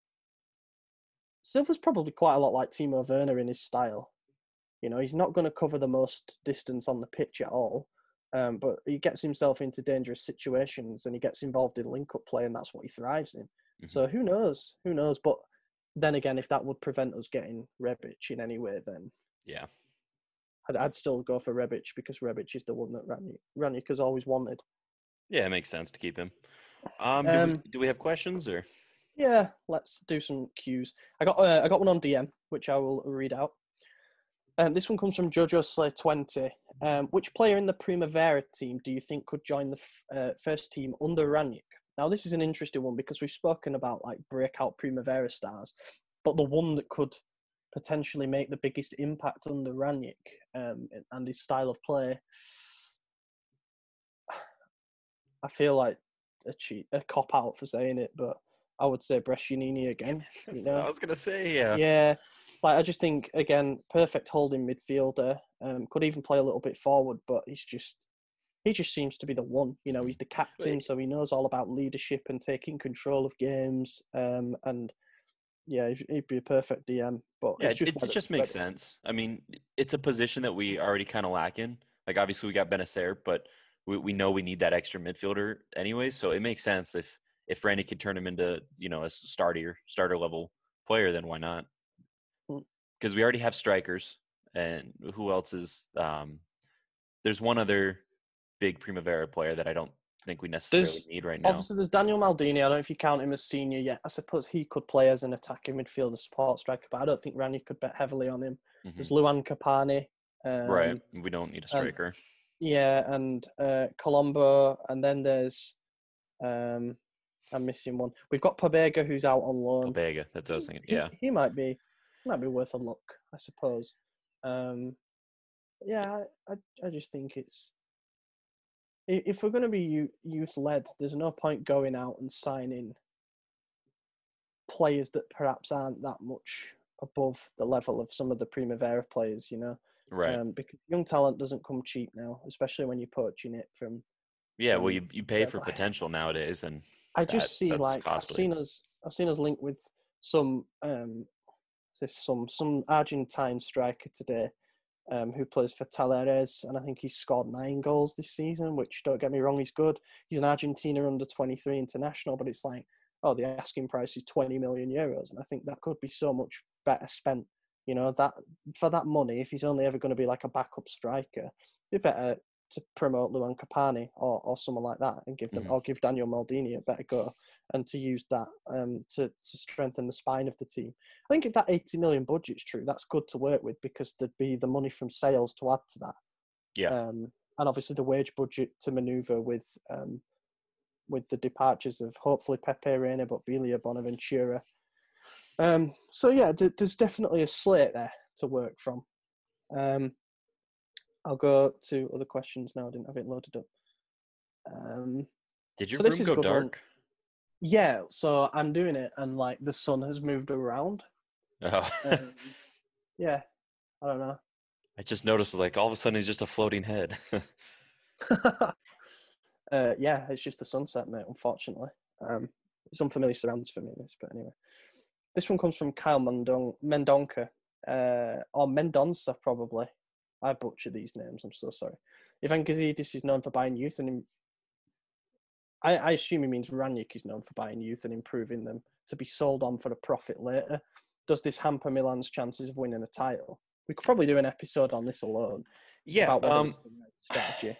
Silva's probably quite a lot like Timo Werner in his style. You know, he's not going to cover the most distance on the pitch at all, um, but he gets himself into dangerous situations and he gets involved in link-up play, and that's what he thrives in. Mhm. So who knows? Who knows? But then again, if that would prevent us getting Rebic in any way, then Yeah. I'd, I'd still go for Rebic because Rebic is the one that Ranić, Ranić has always wanted. Yeah, it makes sense to keep him. Um, do, Um, we, do we have questions or? Yeah, let's do some cues. I got uh, I got one on D M, which I will read out. Um, this one comes from Jojo Slay twenty. Um, which player in the Primavera team do you think could join the f- uh, first team under Ranić? Now, this is an interesting one because we've spoken about like breakout Primavera stars, but the one that could potentially make the biggest impact under Ranić um, and his style of play, I feel like a cheat, a cop out for saying it, but I would say Brescianini again. You That's know? what I was gonna say. Yeah. Yeah, like I just think again, perfect holding midfielder. Um, could even play a little bit forward, but he's just he just seems to be the one. You know, he's the captain, Wait. so he knows all about leadership and taking control of games. Um, and yeah, he'd, he'd be a perfect D M. But Yeah, it's just it, it whether just it's makes ready. sense. I mean, it's a position that we already kind of lack in. Like, obviously, we got Benacer, but we, we know we need that extra midfielder anyway. So it makes sense if if Randy could turn him into, you know, a starter starter level player, then why not? Mm. Because we already have strikers, and who else is? Um, there's one other big Primavera player that I don't think we necessarily There's need right now. obviously there's Daniel Maldini. I don't know if you count him as senior yet. I suppose he could play as an attacking midfielder, support striker, but I don't think Ranić could bet heavily on him. Mhm. There's Luan Capani. Um, Right, we don't need a and- striker. Yeah, and uh, Colombo, and then there's um, I'm missing one. We've got Pobega who's out on loan. Pobega, that's what I was thinking. He, Yeah, he might be might be worth a look, I suppose. Um, yeah, I, I I just think it's i- if we're going to be youth led, there's no point going out and signing players that perhaps aren't that much above the level of some of the Primavera players, you know. Right. Um, because young talent doesn't come cheap now, especially when you're poaching it from. Yeah, from well, you you pay for wherever. potential nowadays, and I that, just see that's like costly. I've seen us I've seen us linked with some um this some some Argentine striker today, um, who plays for Talleres, and I think he's scored nine goals this season, which, don't get me wrong, he's good. He's an Argentina under twenty-three international, but it's like, oh, the asking price is twenty million euros, and I think that could be so much better spent. You know, that for that money, if he's only ever going to be like a backup striker, it'd be better to promote Luan Capani or, or someone like that, and give them Mhm. or give Daniel Maldini a better go, and to use that um, to to strengthen the spine of the team. I think if that eighty million budget's true, that's good to work with, because there'd be the money from sales to add to that. Yeah. Um, and obviously the wage budget to manoeuvre with um, with the departures of hopefully Pepe Reina, but Belia Bonaventura. Um, so yeah, th- there's definitely a slate there to work from. Um, I'll go to other questions now. I didn't have it loaded up. Um, Did your so this room is a go good one. dark? Yeah, so I'm doing it, and like the sun has moved around. Oh. Um, yeah, I don't know. I just noticed, like, all of a sudden he's just a floating head. uh, yeah, it's just a sunset, mate, unfortunately. Um, it's unfamiliar surroundings for me, this, but anyway. This one comes from Kyle Mendon- Mendonca, uh, or Mendonca, probably. I butcher these names, I'm so sorry. Ivan Gazidis is known for buying youth, and im- I, I assume he means Ranić is known for buying youth and improving them to be sold on for a profit later. Does this hamper Milan's chances of winning a title? We could probably do an episode on this alone. Yeah, about whether um, it's the right strategy.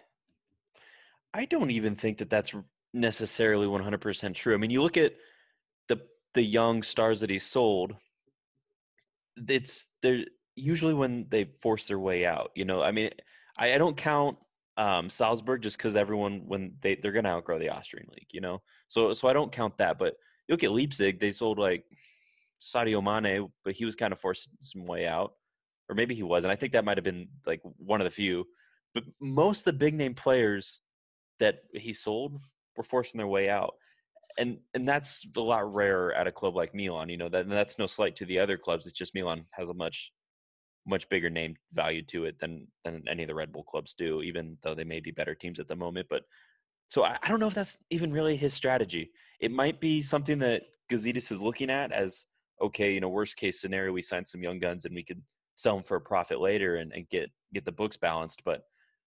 I don't even think that that's necessarily one hundred percent true. I mean, you look at the the young stars that he sold, it's they're usually when they force their way out. You know, I mean, I, I don't count um, Salzburg just because everyone when they they're going to outgrow the Austrian league. You know, so so I don't count that. But you look at Leipzig, they sold like Sadio Mane, but he was kind of forcing some way out, or maybe he wasn't. I think that might have been like one of the few. But most of the big name players that he sold were forcing their way out. And and that's a lot rarer at a club like Milan. You know, that that's no slight to the other clubs. It's just Milan has a much much bigger name value to it than than any of the Red Bull clubs do, even though they may be better teams at the moment. But so I, I don't know if that's even really his strategy. It might be something that Gazidis is looking at as, okay, you know, worst case scenario, we sign some young guns and we could sell them for a profit later and, and get get the books balanced. But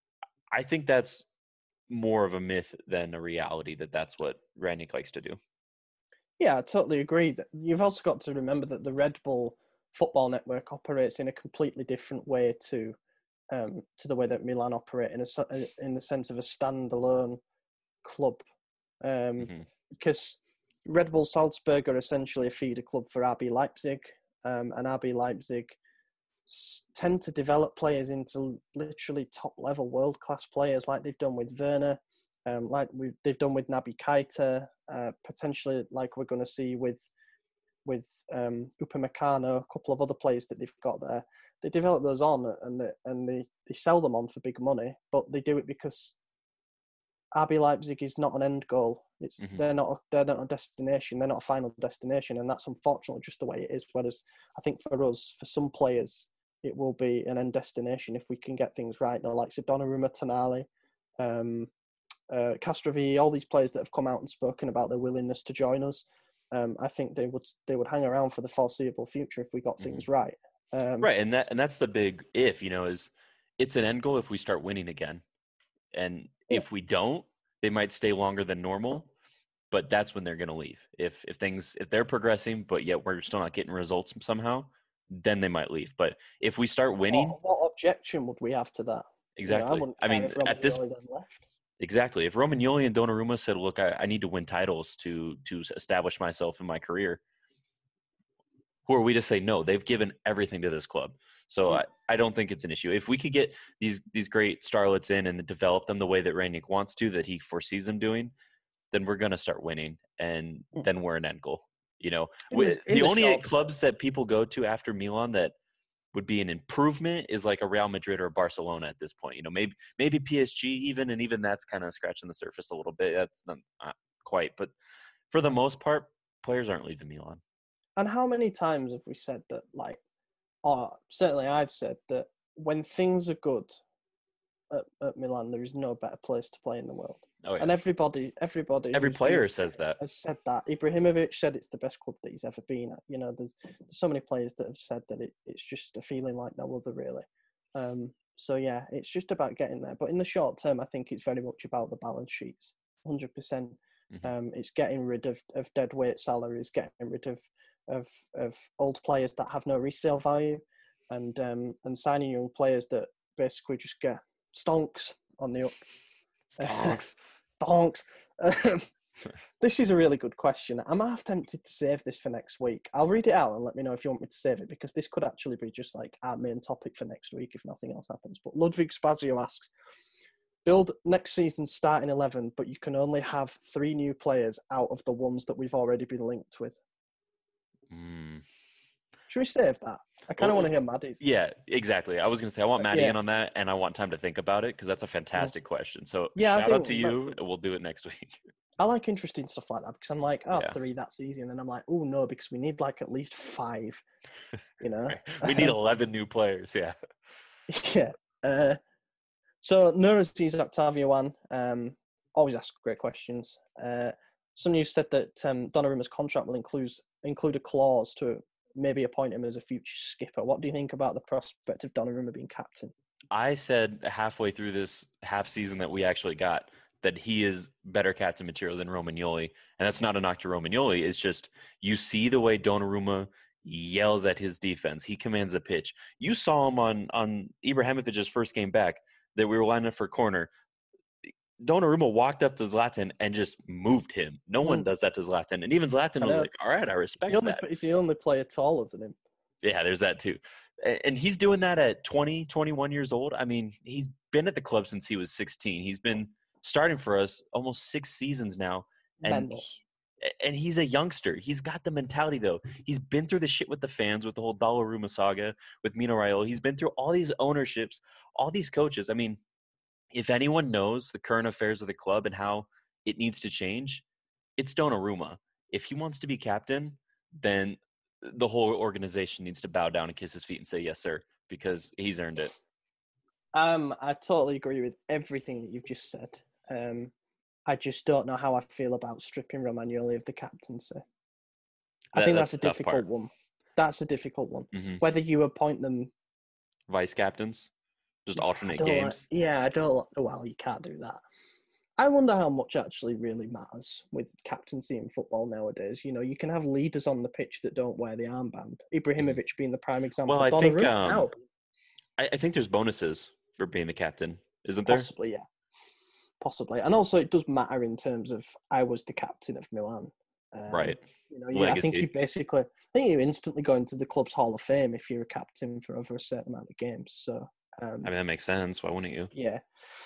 I think that's more of a myth than a reality, that that's what Ranić likes to do. Yeah, I totally agree. That you've also got to remember that the Red Bull Football Network operates in a completely different way to um, to the way that Milan operate, in a in the sense of a standalone club, um, Mm-hmm. because Red Bull Salzburg are essentially a feeder club for R B Leipzig, um, and R B Leipzig tend to develop players into literally top level world class players, like they've done with Werner, um, like we they've done with Naby Keita, uh, potentially like we're going to see with with um, Upamecano, a couple of other players that they've got there. They develop those on and they, and they, they sell them on for big money, but they do it because R B Leipzig is not an end goal. It's mm-hmm. they're not a, they're not a destination. They're not a final destination, and that's unfortunately just the way it is. Whereas I think for us, for some players, it will be an end destination if we can get things right. The likes of Donnarumma, Tonali, um, uh, Castrovilli, all these players that have come out and spoken about their willingness to join us. Um, I think they would they would hang around for the foreseeable future if we got mm-hmm. things right. Um, right, and that and that's the big if. You know, is it's an end goal if we start winning again, and yeah. if we don't, they might stay longer than normal. But that's when they're going to leave. If if things if they're progressing, but yet we're still not getting results somehow, then they might leave. But if we start winning, what, what objection would we have to that? Exactly. You know, I, I mean, at this left. exactly. If Romagnoli and Donnarumma said, "Look, I, I need to win titles to to establish myself in my career," who are we to say no? They've given everything to this club, so mm-hmm. I, I don't think it's an issue. If we could get these these great starlets in and develop them the way that Ranić wants to, that he foresees them doing, then we're going to start winning, and then we're an end goal. You know, in the, in the, the only short. clubs that people go to after Milan that would be an improvement is like a Real Madrid or a Barcelona at this point. You know, maybe maybe P S G even, and even that's kind of scratching the surface a little bit. That's not, not quite, but for the most part, players aren't leaving Milan. And how many times have we said that, like, or certainly I've said that when things are good at, at Milan, there is no better place to play in the world. Oh, yeah. And everybody, everybody, Every who's player been- says that. has said that. Ibrahimovic said it's the best club that he's ever been at. You know, there's, there's so many players that have said that it, it's just a feeling like no other, really. Um, so yeah, it's just about getting there. But in the short term, I think it's very much about the balance sheets, one hundred percent. Mhm. Um, it's getting rid of, of dead weight salaries, getting rid of, of of old players that have no resale value, and um, and signing young players that basically just get stonks on the up. Stonks. Stonks. Um, this is a really good question. I'm half tempted to save this for next week. I'll read it out and let me know if you want me to save it, because this could actually be just like our main topic for next week if nothing else happens. But Ludwig Spazio asks, build next season's starting eleven, but you can only have three new players out of the ones that we've already been linked with. Mm. Should we save that? I kind of Well, want to hear Maddie's. Yeah, exactly. I was going to say, I want Maddie Yeah. in on that, and I want time to think about it because that's a fantastic question. So Yeah, I shout out think to that- you, and we'll do it next week. I like interesting stuff like that because I'm like, oh, Yeah. three, that's easy. And then I'm like, oh, no, because we need like at least five, you know? We need eleven new players, yeah. Yeah. Uh, so Nura's used Octavio one. Um, always ask great questions. Uh, some news said that um, Donnarumma's contract will include include a clause to maybe appoint him as a future skipper. What do you think about the prospect of Donnarumma being captain? I said halfway through this half season that we actually got that he is better captain material than Romagnoli. And that's not a knock to Romagnoli. It's just you see the way Donnarumma yells at his defense. He commands the pitch. You saw him on, on Ibrahimovic's first game back that we were lining up for corner. Donnarumma walked up to Zlatan and just moved him. No one Mm. does that to Zlatan. And even Zlatan I was know. like, all right, I respect The only, that. he's the only player taller than him. Yeah, there's that too. A- And he's doing that at twenty, twenty-one years old. I mean, he's been at the club since he was sixteen. He's been starting for us almost six seasons now. And Mental. he- and he's a youngster. He's got the mentality, though. He's been through the shit with the fans, with the whole Donnarumma saga, with Mino Raiola. He's been through all these ownerships, all these coaches. I mean, if anyone knows the current affairs of the club and how it needs to change, it's Donnarumma. If he wants to be captain, then the whole organization needs to bow down and kiss his feet and say, yes, sir, because he's earned it. Um, I totally agree with everything that you've just said. Um, I just don't know how I feel about stripping Romagnoli of the captaincy. I That- think that's that's, a the tough difficult part. one. That's a difficult one. hmm Whether you appoint them, Vice captains, just I alternate don't like- games. yeah, I don't. like- Well, you can't do that. I wonder how much actually really matters with captaincy in football nowadays. You know, you can have leaders on the pitch that don't wear the armband. Ibrahimovic being the prime example. Well, I think, Donnarumma um, now, I, I think there's bonuses for being the captain, isn't there? possibly, yeah, possibly, and also it does matter in terms of I was the captain of Milan. Um, Right. You know, you, I think you Legacy. basically, I think you instantly go into the club's Hall of Fame if you're a captain for over a certain amount of games. So, um, I mean, that makes sense. Why wouldn't you? yeah.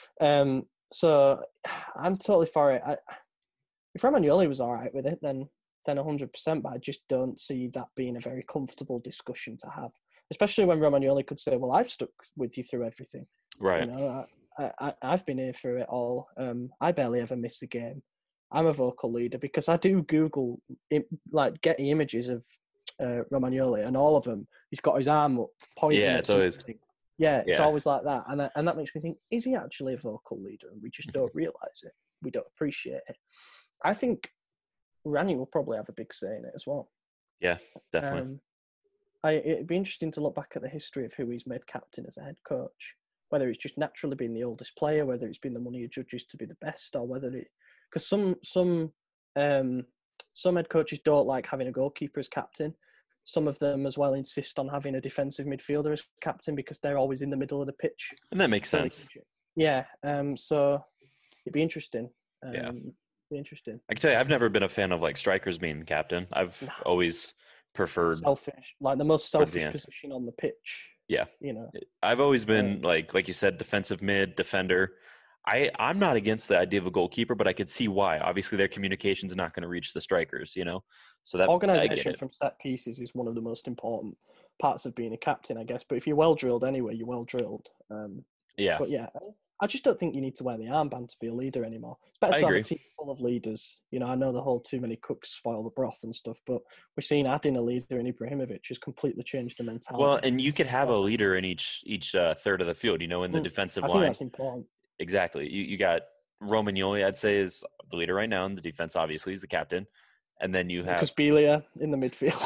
Um, so I'm totally for it. I, if Romagnoli was all right with it, then then one hundred percent. But I just don't see that being a very comfortable discussion to have, especially when Romagnoli could say, "Well, I've stuck with you through everything. Right. You know, I, I, I've been here through it all. Um, I barely ever miss a game. I'm a vocal leader because I do Google im- like getting images of uh, Romagnoli, and all of them, he's got his arm up, pointing Yeah, at it's always- something. Yeah, it's Yeah. always like that, and I, and that makes me think: is he actually a vocal leader, and we just Mm-hmm. don't realize it? We don't appreciate it. I think Rani will probably have a big say in it as well. Yeah, definitely. Um, I, it'd be interesting to look back at the history of who he's made captain as a head coach. Whether it's just naturally been the oldest player, whether it's been the money of judges to be the best, or whether it because some some um, some head coaches don't like having a goalkeeper as captain. Some of them as well insist on having a defensive midfielder as captain because they're always in the middle of the pitch. and that makes sense. relationship. Yeah. Um. So it'd be interesting. Um, Yeah. Be interesting. I can tell you, I've never been a fan of like strikers being the captain. I've No. always preferred. Selfish, like the most towards the selfish end. position on the pitch. Yeah. You know. I've always been like, like you said, defensive mid, defender. I, I'm not against the idea of a goalkeeper, but I could see why. Obviously, their communication is not going to reach the strikers, you know. So that I get Organisation it. from set pieces is one of the most important parts of being a captain, I guess. But if you're well drilled anyway, you're well drilled. Um, Yeah. But yeah, I just don't think you need to wear the armband to be a leader anymore. It's better I to agree. have a team full of leaders. You know, I know the whole too many cooks spoil the broth and stuff, but we're seeing adding a leader in Ibrahimovic has completely changed the mentality. Well, and you could have a leader in each each uh, third of the field. You know, in the Mm, defensive I line. think that's important. Exactly. You you got Romagnoli, I'd say, is the leader right now in the defense. Obviously, he's the captain, and then you have Lucas Belia in the midfield.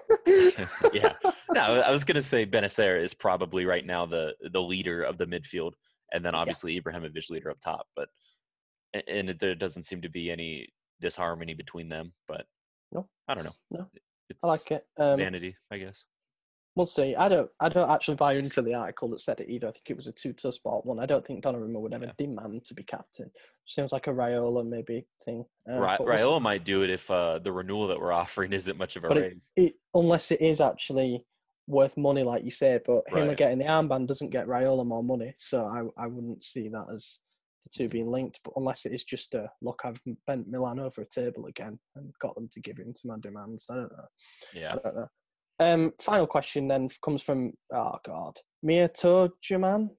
yeah. No, I was gonna say Benacer is probably right now the the leader of the midfield, and then obviously Ibrahimovic leader up top. But and it, there doesn't seem to be any disharmony between them. But No. I don't know. No. It's I like it. Um, vanity, I guess. We'll see. I don't. I don't actually buy into the article that said it either. I think it was a two-to sport one. I don't think Donnarumma would ever Yeah. demand to be captain. Seems like a Raiola maybe thing. Um, Ra- but we'll see. Raiola might do it if uh, the renewal that we're offering isn't much of a But it, raise. it, unless it is actually worth money, like you say, but him Right. getting the armband doesn't get Raiola more money, so I, I wouldn't see that as the two being linked. But unless it is just a look, I've bent Milan over a table again and got them to give in to my demands. I don't know. Yeah. I don't know. Um, final question then comes from oh god, Mia Tojaman.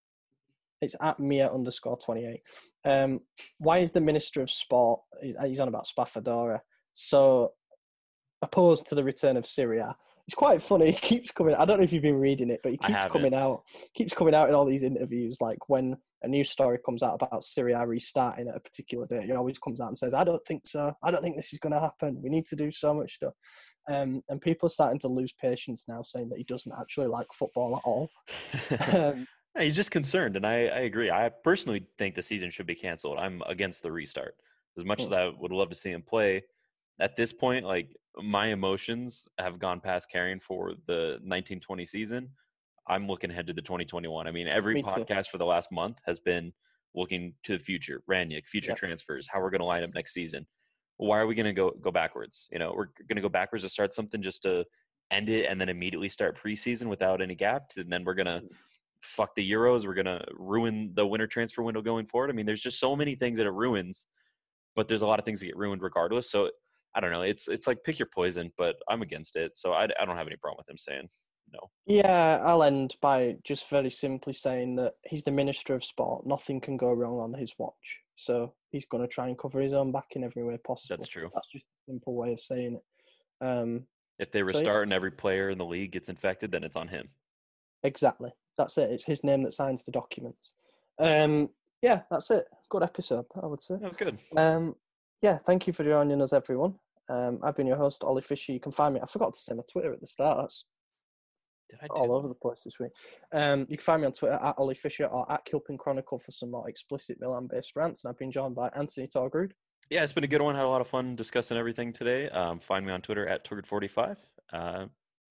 It's at Mia underscore twenty eight. Um, why is the Minister of Sport? He's, he's on about Spafadora. So opposed to the return of Syria. It's quite funny. He keeps coming. I don't know if you've been reading it, but he I keeps haven't. coming out. Keeps coming out in all these interviews. Like when a news story comes out about Syria restarting at a particular date, he always comes out and says, "I don't think so. I don't think this is going to happen. We need to do so much stuff." Um, and people are starting to lose patience now, saying that he doesn't actually like football at all. Um, Yeah, he's just concerned, and I, I agree. I personally think the season should be canceled. I'm against the restart. As much as I would love to see him play, at this point, like my emotions have gone past caring for the nineteen twenty season. I'm looking ahead to the twenty twenty-one. I mean, every Me too. podcast for the last month has been looking to the future, Ranić, future Yep. transfers, how we're going to line up next season. Why are we going to go go backwards? You know, we're going to go backwards to start something just to end it and then immediately start preseason without any gap, and then we're going to fuck the Euros. We're going to ruin the winter transfer window going forward. I mean, there's just so many things that it ruins, but there's a lot of things that get ruined regardless. So I don't know. It's it's like pick your poison, but I'm against it. So I, I don't have any problem with him saying no. Yeah, I'll end by just very simply saying that he's the Minister of Sport. Nothing can go wrong on his watch. So he's going to try and cover his own back in every way possible. That's true. That's just a simple way of saying it. Um, If they So, yeah. restart and every player in the league gets infected, then it's on him. exactly. That's it. It's his name that signs the documents. Um, yeah, that's it. Good episode, I would say. That was good. Um, yeah, thank you for joining us, everyone. Um, I've been your host, Ollie Fisher. You can find me. I forgot to say my Twitter at the start. That's Did I do all over the place this week. Um, you can find me on Twitter at Ollie Fisher or at Kilpin Chronicle for some more explicit Milan-based rants. And I've been joined by Anthony Torgrud. Yeah, it's been a good one. Had a lot of fun discussing everything today. Um, find me on Twitter at Torgud forty-five. Uh,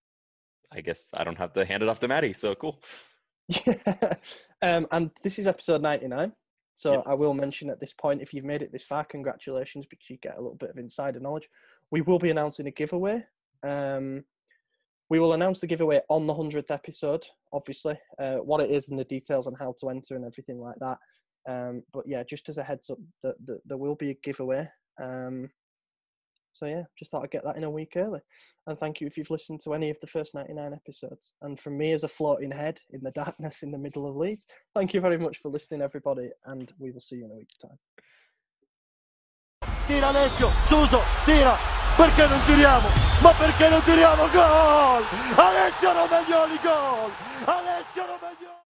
I guess I don't have to hand it off to Maddie, so cool. Yeah. um, and this is episode ninety-nine. So Yep. I will mention at this point, if you've made it this far, congratulations, because you get a little bit of insider knowledge. We will be announcing a giveaway. Um, we will announce the giveaway on the hundredth episode, obviously, uh, what it is and the details on how to enter and everything like that. Um, but yeah, just as a heads up, that the, there will be a giveaway. Um, so yeah, just thought I'd get that in a week early. And thank you if you've listened to any of the first ninety-nine episodes. And from me as a floating head in the darkness in the middle of Leeds, thank you very much for listening, everybody, and we will see you in a week's time. Tira Alessio, Suso, tira, perché non tiriamo? Ma perché non tiriamo? Gol! Alessio Romagnoli, gol! Alessio Romagnoli!